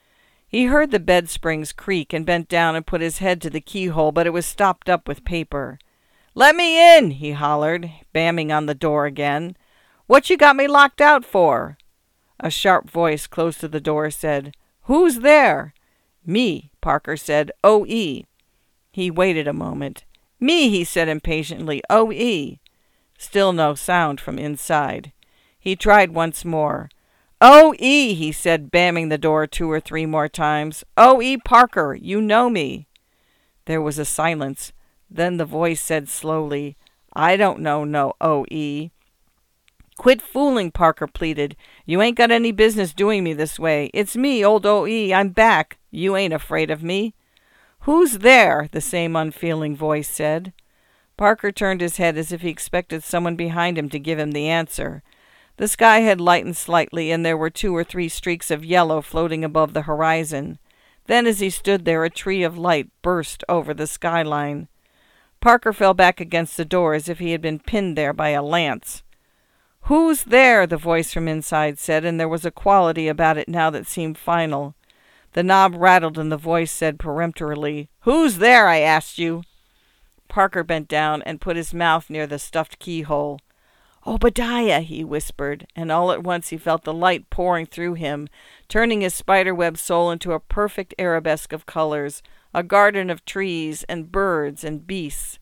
He heard the bed springs creak and bent down and put his head to the keyhole, but it was stopped up with paper. "Let me in!" he hollered, bamming on the door again. "What you got me locked out for?" A sharp voice close to the door said, "Who's there?" "Me," Parker said. "OE." He waited a moment. "Me," he said impatiently. "OE." Still no sound from inside. He tried once more. "OE," he said, bamming the door 2 or 3 more times. "OE Parker, you know me." There was a silence. Then the voice said slowly, "I don't know no OE." "Quit fooling," Parker pleaded. "You ain't got any business doing me this way. It's me, old OE. I'm back. You ain't afraid of me." "Who's there?" the same unfeeling voice said. Parker turned his head as if he expected someone behind him to give him the answer. The sky had lightened slightly, and there were 2 or 3 streaks of yellow floating above the horizon. Then as he stood there, a tree of light burst over the skyline. Parker fell back against the door as if he had been pinned there by a lance. "Who's there?" the voice from inside said, and there was a quality about it now that seemed final. The knob rattled and the voice said peremptorily, "Who's there, I asked you?" Parker bent down and put his mouth near the stuffed keyhole. "Obadiah," he whispered, and all at once he felt the light pouring through him, turning his spiderweb soul into a perfect arabesque of colors, a garden of trees and birds and beasts.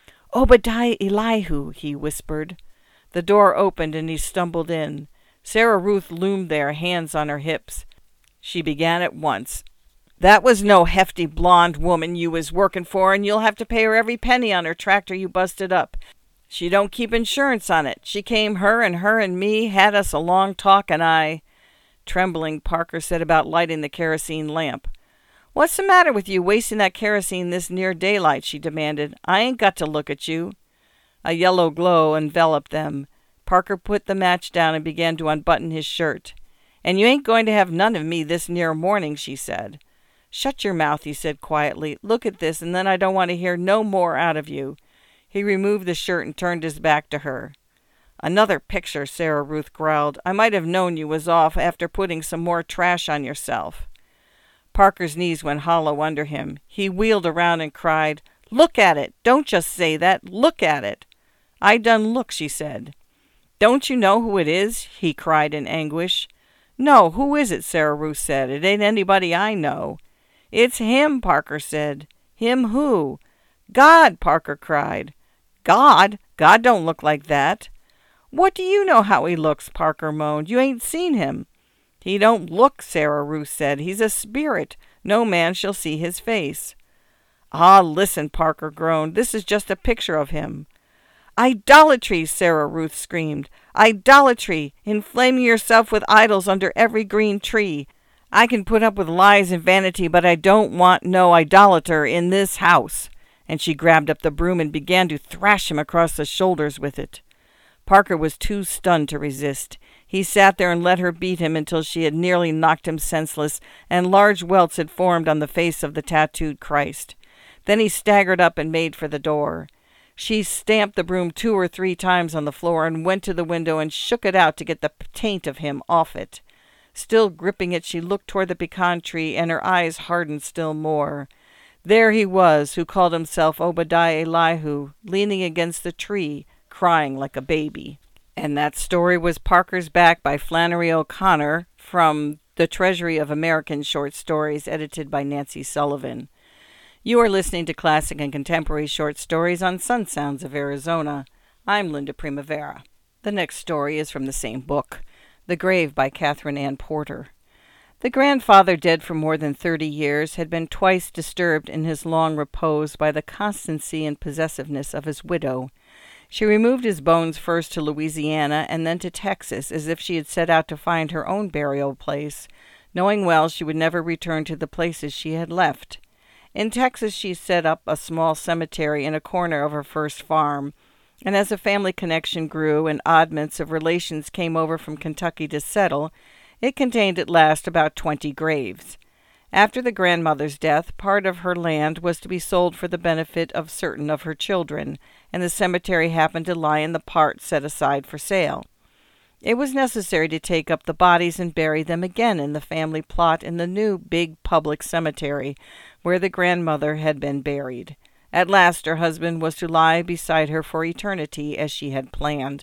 "Obadiah Elihu," he whispered. The door opened and he stumbled in. Sarah Ruth loomed there, hands on her hips. She began at once. "That was no hefty blonde woman you was working for, and you'll have to pay her every penny on her tractor you busted up. She don't keep insurance on it. She came her and me, had us a long talk, and I—" Trembling, Parker set about lighting the kerosene lamp. "What's the matter with you wasting that kerosene this near daylight?" she demanded. "I ain't got to look at you." A yellow glow enveloped them. Parker put the match down and began to unbutton his shirt. "And you ain't going to have none of me this near morning," she said. "Shut your mouth," he said quietly. "Look at this, and then I don't want to hear no more out of you." He removed the shirt and turned his back to her. "Another picture," Sarah Ruth growled. "I might have known you was off after putting some more trash on yourself." Parker's knees went hollow under him. He wheeled around and cried, "Look at it! Don't just say that! Look at it!" "I done look," she said. "Don't you know who it is?" he cried in anguish. "No, who is it?" Sarah Ruth said. "It ain't anybody I know." "It's him," Parker said. "Him who?" "God!" Parker cried. "God? God don't look like that." "What do you know how he looks?" Parker moaned. "You ain't seen him." "He don't look," Sarah Ruth said. "He's a spirit. No man shall see his face." "Ah, listen," Parker groaned. "This is just a picture of him." "Idolatry!" Sarah Ruth screamed. "Idolatry! Inflaming yourself with idols under every green tree. I can put up with lies and vanity, but I don't want no idolater in this house." And she grabbed up the broom and began to thrash him across the shoulders with it. Parker was too stunned to resist. He sat there and let her beat him until she had nearly knocked him senseless, and large welts had formed on the face of the tattooed Christ. Then he staggered up and made for the door. She stamped the broom 2 or 3 times on the floor and went to the window and shook it out to get the taint of him off it. Still gripping it, she looked toward the pecan tree, and her eyes hardened still more. There he was, who called himself Obadiah Elihu, leaning against the tree, crying like a baby. And that story was Parker's Back by Flannery O'Connor from The Treasury of American Short Stories, edited by Nancy Sullivan. You are listening to Classic and Contemporary Short Stories on Sun Sounds of Arizona. I'm Linda Primavera. The next story is from the same book, The Grave by Catherine Ann Porter. The grandfather, dead for more than 30 years, had been twice disturbed in his long repose by the constancy and possessiveness of his widow. She removed his bones first to Louisiana and then to Texas, as if she had set out to find her own burial place, knowing well she would never return to the places she had left. In Texas she set up a small cemetery in a corner of her first farm, and as a family connection grew and oddments of relations came over from Kentucky to settle, it contained at last about 20 graves. After the grandmother's death, part of her land was to be sold for the benefit of certain of her children, and the cemetery happened to lie in the part set aside for sale. It was necessary to take up the bodies and bury them again in the family plot in the new big public cemetery where the grandmother had been buried. At last her husband was to lie beside her for eternity, as she had planned.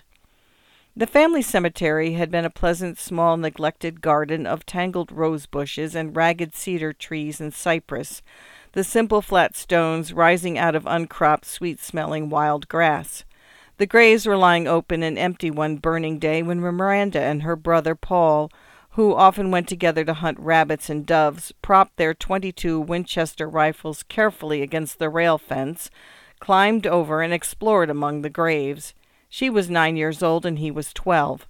The family cemetery had been a pleasant, small, neglected garden of tangled rose bushes and ragged cedar trees and cypress, the simple flat stones rising out of uncropped, sweet-smelling wild grass. The graves were lying open and empty one burning day when Miranda and her brother Paul, who often went together to hunt rabbits and doves, propped their 22 Winchester rifles carefully against the rail fence, climbed over and explored among the graves. She was 9 years old and he was 12.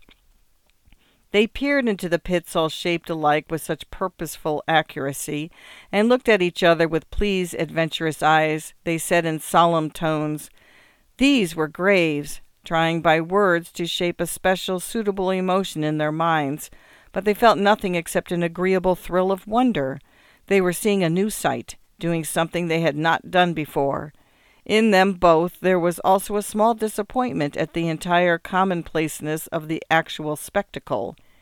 They peered into the pits all shaped alike with such purposeful accuracy, and looked at each other with pleased, adventurous eyes. They said in solemn tones, "These were graves," trying by words to shape a special, suitable emotion in their minds, but they felt nothing except an agreeable thrill of wonder. They were seeing a new sight, doing something they had not done before. In them both there was also a small disappointment at the entire commonplaceness of the actual spectacle.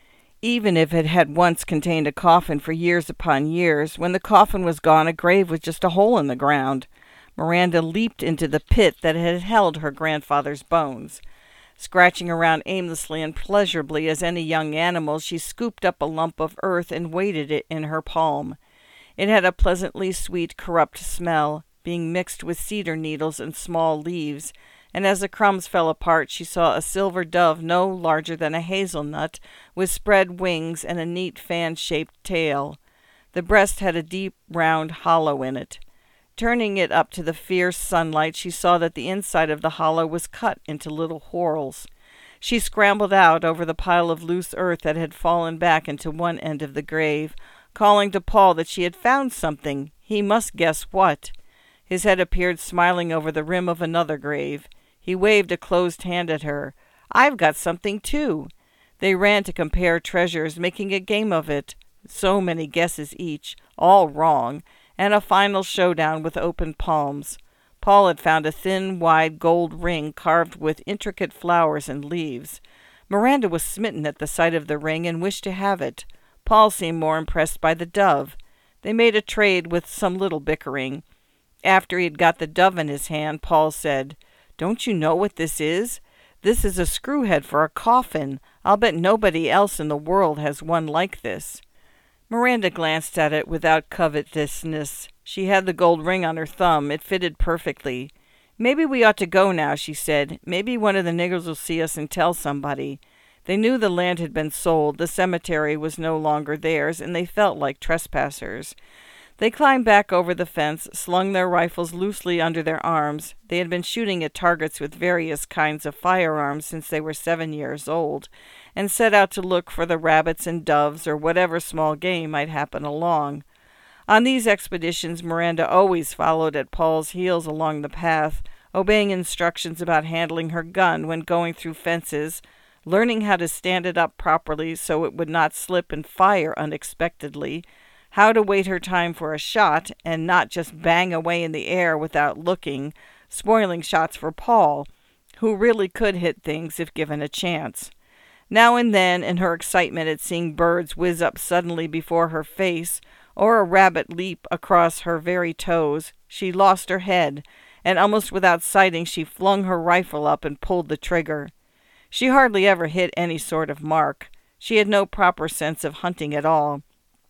even if it had once contained a coffin for years upon years. When the coffin was gone, a grave was just a hole in the ground. Miranda leaped into the pit that had held her grandfather's bones. Scratching around aimlessly and pleasurably as any young animal, she scooped up a lump of earth and weighted it in her palm. It had a pleasantly sweet, corrupt smell, being mixed with cedar needles and small leaves, and as the crumbs fell apart, she saw a silver dove no larger than a hazelnut, with spread wings and a neat fan-shaped tail. The breast had a deep, round hollow in it. Turning it up to the fierce sunlight, she saw that the inside of the hollow was cut into little whorls. She scrambled out over the pile of loose earth that had fallen back into one end of the grave, calling to Paul that she had found something. He must guess what. His head appeared smiling over the rim of another grave. He waved a closed hand at her. "I've got something, too." They ran to compare treasures, making a game of it. So many guesses each, all wrong, and a final showdown with open palms. Paul had found a thin, wide gold ring carved with intricate flowers and leaves. Miranda was smitten at the sight of the ring and wished to have it. Paul seemed more impressed by the dove. They made a trade with some little bickering. After he had got the dove in his hand, Paul said, "Don't you know what this is? This is a screw head for a coffin. I'll bet nobody else in the world has one like this." Miranda glanced at it without covetousness. She had the gold ring on her thumb. It fitted perfectly. "Maybe we ought to go now," she said. "Maybe one of the niggers will see us and tell somebody." They knew the land had been sold, the cemetery was no longer theirs, and they felt like trespassers. They climbed back over the fence, slung their rifles loosely under their arms. They had been shooting at targets with various kinds of firearms since they were 7 years old, and set out to look for the rabbits and doves or whatever small game might happen along. On these expeditions, Miranda always followed at Paul's heels along the path, obeying instructions about handling her gun when going through fences, learning how to stand it up properly so it would not slip and fire unexpectedly, how to wait her time for a shot and not just bang away in the air without looking, spoiling shots for Paul, who really could hit things if given a chance. Now and then, in her excitement at seeing birds whiz up suddenly before her face, or a rabbit leap across her very toes, she lost her head, and almost without sighting she flung her rifle up and pulled the trigger. She hardly ever hit any sort of mark. She had no proper sense of hunting at all.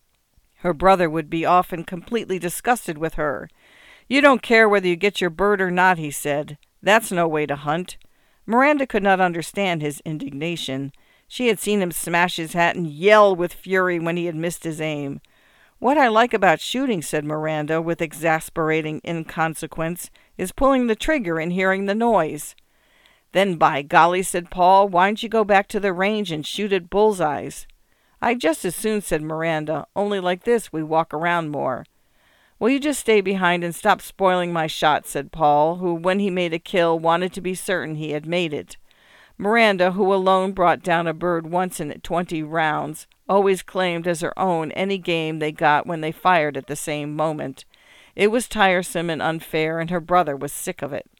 Her brother would be often completely disgusted with her. "You don't care whether you get your bird or not," he said. "That's no way to hunt." Miranda could not understand his indignation. She had seen him smash his hat and yell with fury when he had missed his aim. "What I like about shooting," said Miranda with exasperating inconsequence, "is pulling the trigger and hearing the noise." "Then by golly," said Paul, "why don't you go back to the range and shoot at bullseyes?" "I'd just as soon," said Miranda, "only like this we walk around more." "Will you just stay behind and stop spoiling my shot," said Paul, who, when he made a kill, wanted to be certain he had made it. Miranda, who alone brought down a bird once in 20 rounds, always claimed as her own any game they got when they fired at the same moment. It was tiresome and unfair, and her brother was sick of it.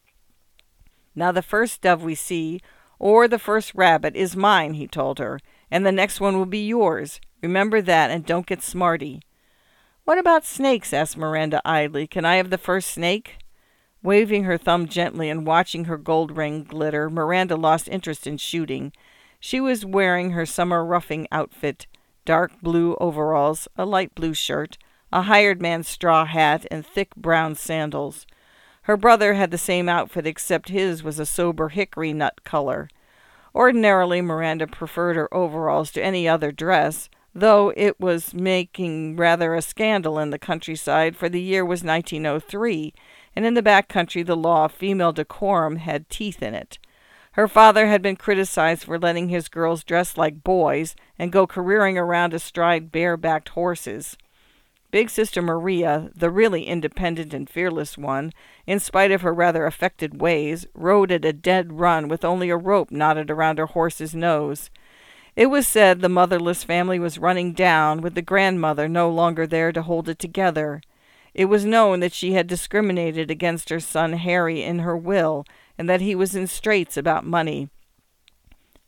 "Now the first dove we see, or the first rabbit, is mine," he told her, "and the next one will be yours. Remember that, and don't get smarty." "What about snakes?" asked Miranda idly. "Can I have the first snake?" Waving her thumb gently and watching her gold ring glitter, Miranda lost interest in shooting. She was wearing her summer roughing outfit, dark blue overalls, a light blue shirt, a hired man's straw hat, and thick brown sandals. Her brother had the same outfit, except his was a sober hickory nut color. Ordinarily, Miranda preferred her overalls to any other dress, though it was making rather a scandal in the countryside, for the year was 1903, and in the back country the law of female decorum had teeth in it. Her father had been criticized for letting his girls dress like boys and go careering around astride bare-backed horses. Big Sister Maria, the really independent and fearless one, in spite of her rather affected ways, rode at a dead run with only a rope knotted around her horse's nose. It was said the motherless family was running down, with the grandmother no longer there to hold it together. It was known that she had discriminated against her son Harry in her will, and that he was in straits about money.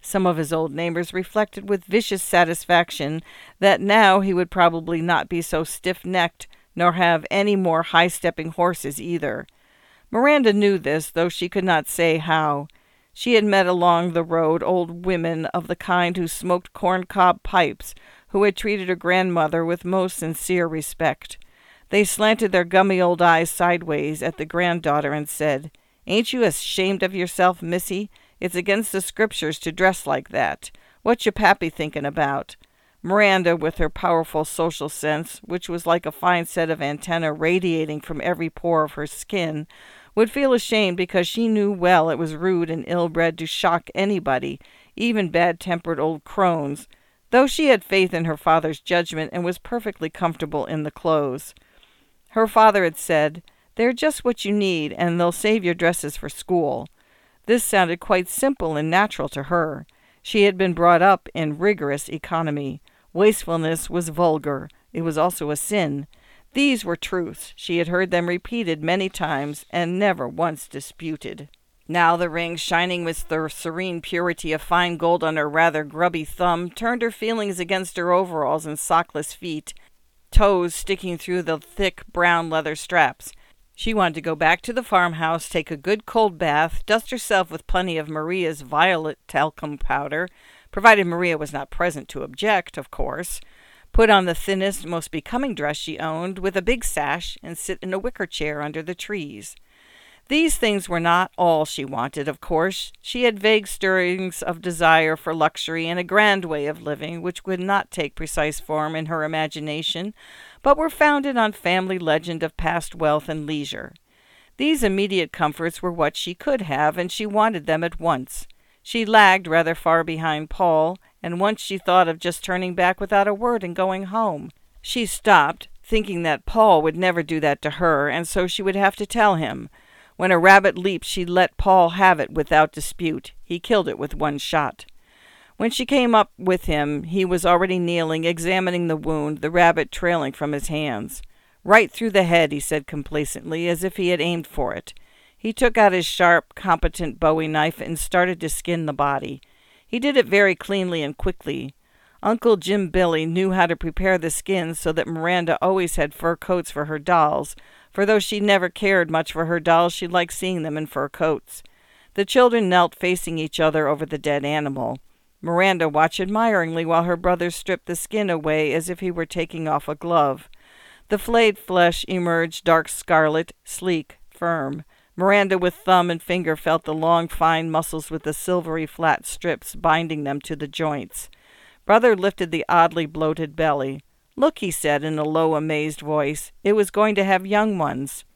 Some of his old neighbors reflected with vicious satisfaction that now he would probably not be so stiff-necked, nor have any more high-stepping horses either. Miranda knew this, though she could not say how. She had met along the road old women of the kind who smoked corn-cob pipes, who had treated her grandmother with most sincere respect. They slanted their gummy old eyes sideways at the granddaughter and said, "Ain't you ashamed of yourself, missy? It's against the scriptures to dress like that. What's your pappy thinking about?" Miranda, with her powerful social sense, which was like a fine set of antennae radiating from every pore of her skin, would feel ashamed because she knew well it was rude and ill-bred to shock anybody, even bad-tempered old crones, though she had faith in her father's judgment and was perfectly comfortable in the clothes. Her father had said, "They're just what you need, and they'll save your dresses for school." This sounded quite simple and natural to her. She had been brought up in rigorous economy. Wastefulness was vulgar. It was also a sin. These were truths. She had heard them repeated many times and never once disputed. Now the ring, shining with the serene purity of fine gold on her rather grubby thumb, turned her feelings against her overalls and sockless feet, toes sticking through the thick brown leather straps. She wanted to go back to the farmhouse, take a good cold bath, dust herself with plenty of Maria's violet talcum powder, provided Maria was not present to object, of course, put on the thinnest, most becoming dress she owned, with a big sash, and sit in a wicker chair under the trees. These things were not all she wanted, of course. She had vague stirrings of desire for luxury and a grand way of living, which would not take precise form in her imagination, but were founded on family legend of past wealth and leisure. These immediate comforts were what she could have, and she wanted them at once. She lagged rather far behind Paul, and once she thought of just turning back without a word and going home. She stopped, thinking that Paul would never do that to her, and so she would have to tell him. When a rabbit leaped, she let Paul have it without dispute. He killed it with one shot. When she came up with him, he was already kneeling, examining the wound, the rabbit trailing from his hands. "Right through the head," he said complacently, as if he had aimed for it. He took out his sharp, competent Bowie knife and started to skin the body. He did it very cleanly and quickly. Uncle Jim Billy knew how to prepare the skins so that Miranda always had fur coats for her dolls, for though she never cared much for her dolls, she liked seeing them in fur coats. The children knelt facing each other over the dead animal. Miranda watched admiringly while her brother stripped the skin away as if he were taking off a glove. The flayed flesh emerged dark scarlet, sleek, firm. Miranda with thumb and finger felt the long, fine muscles with the silvery flat strips binding them to the joints. Brother lifted the oddly bloated belly. "Look," he said in a low, amazed voice. "It was going to have young ones."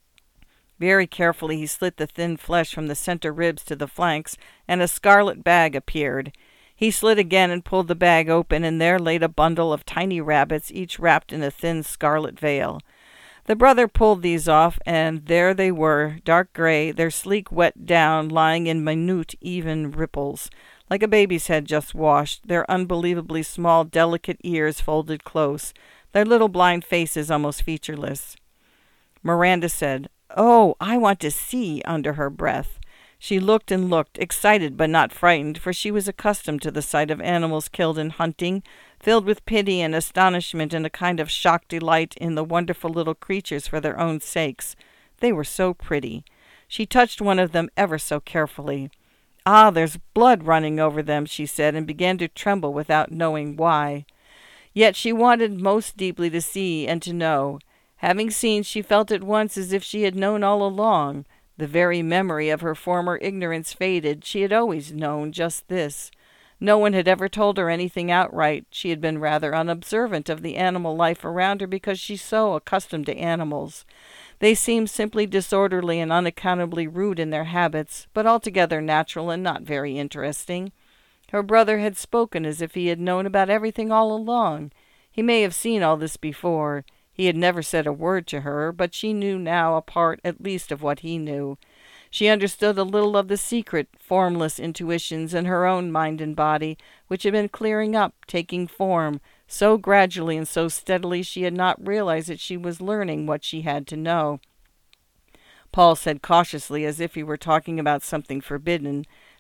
Very carefully he slit the thin flesh from the center ribs to the flanks, and a scarlet bag appeared. He slit again and pulled the bag open, and there laid a bundle of tiny rabbits, each wrapped in a thin scarlet veil. The brother pulled these off, and there they were, dark gray, their sleek wet down lying in minute, even ripples, like a baby's head just washed, their unbelievably small, delicate ears folded close, their little blind faces almost featureless. Miranda said, "Oh, I want to see," under her breath. She looked and looked, excited but not frightened, for she was accustomed to the sight of animals killed in hunting, filled with pity and astonishment and a kind of shocked delight in the wonderful little creatures for their own sakes. They were so pretty. She touched one of them ever so carefully. "Ah, there's blood running over them," she said, and began to tremble without knowing why. Yet she wanted most deeply to see and to know. Having seen, she felt at once as if she had known all along. The very memory of her former ignorance faded. She had always known just this. No one had ever told her anything outright. She had been rather unobservant of the animal life around her because she's so accustomed to animals. They seemed simply disorderly and unaccountably rude in their habits, but altogether natural and not very interesting. Her brother had spoken as if he had known about everything all along. He may have seen all this before. He had never said a word to her, but she knew now a part at least of what he knew. She understood a little of the secret, formless intuitions in her own mind and body, which had been clearing up, taking form, so gradually and so steadily she had not realized that she was learning what she had to know. Paul said cautiously, as if he were talking about something forbidden,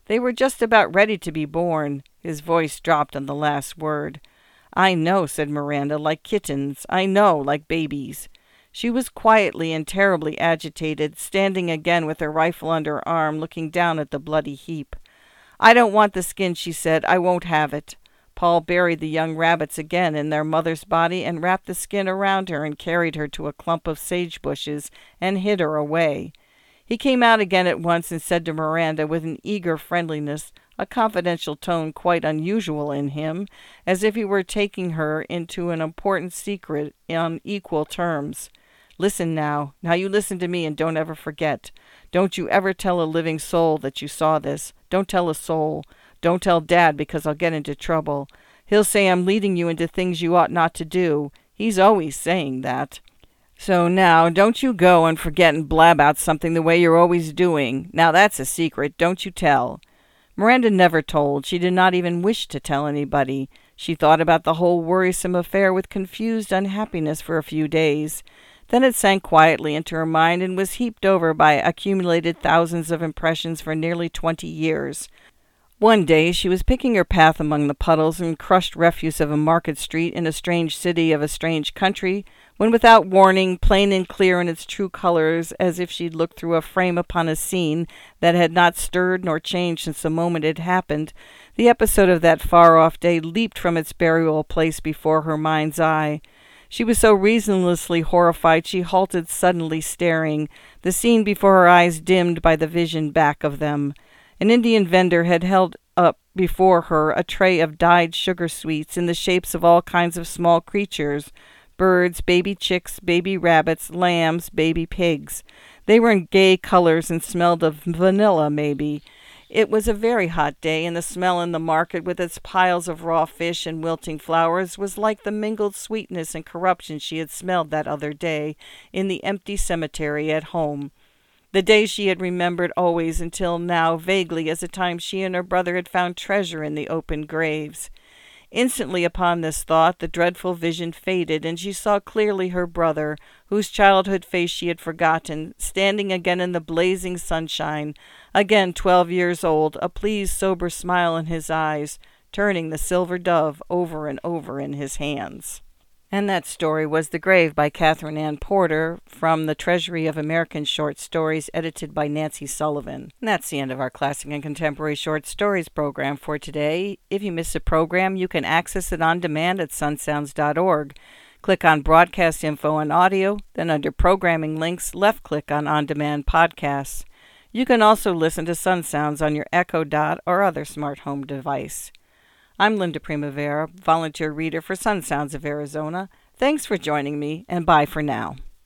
They were just about ready to be born. His voice dropped on the last word. I know, said Miranda, like kittens. I know, like babies. She was quietly and terribly agitated, standing again with her rifle under her arm, looking down at the bloody heap. I don't want the skin, she said. I won't have it. Paul buried the young rabbits again in their mother's body and wrapped the skin around her and carried her to a clump of sage bushes and hid her away. He came out again at once and said to Miranda with an eager friendliness, a confidential tone quite unusual in him, as if he were taking her into an important secret on equal terms. Listen now. Now you listen to me and don't ever forget. Don't you ever tell a living soul that you saw this. Don't tell a soul. Don't tell Dad because I'll get into trouble. He'll say I'm leading you into things you ought not to do. He's always saying that. So now, don't you go and forget and blab out something the way you're always doing. Now that's a secret. Don't you tell. Miranda never told. She did not even wish to tell anybody. She thought about the whole worrisome affair with confused unhappiness for a few days. Then it sank quietly into her mind and was heaped over by accumulated thousands of impressions for nearly 20 years. One day she was picking her path among the puddles and crushed refuse of a market street in a strange city of a strange country, when without warning, plain and clear in its true colors, as if she'd looked through a frame upon a scene that had not stirred nor changed since the moment it happened, the episode of that far-off day leaped from its burial place before her mind's eye. She was so reasonlessly horrified she halted suddenly staring, the scene before her eyes dimmed by the vision back of them. An Indian vendor had held up before her a tray of dyed sugar sweets in the shapes of all kinds of small creatures, birds, baby chicks, baby rabbits, lambs, baby pigs. They were in gay colors and smelled of vanilla, maybe. It was a very hot day, and the smell in the market, with its piles of raw fish and wilting flowers, was like the mingled sweetness and corruption she had smelled that other day in the empty cemetery at home. The day she had remembered always until now vaguely as a time she and her brother had found treasure in the open graves. Instantly upon this thought the dreadful vision faded, and she saw clearly her brother, whose childhood face she had forgotten, standing again in the blazing sunshine, again 12 years old, a pleased, sober smile in his eyes, turning the silver dove over and over in his hands. And that story was The Grave by Catherine Ann Porter from the Treasury of American Short Stories, edited by Nancy Sullivan. And that's the end of our Classic and Contemporary Short Stories program for today. If you missed a program, you can access it on demand at sunsounds.org. Click on Broadcast Info and Audio, then under Programming Links, left-click on Demand Podcasts. You can also listen to Sun Sounds on your Echo Dot or other smart home device. I'm Linda Primavera, volunteer reader for Sun Sounds of Arizona. Thanks for joining me, and bye for now.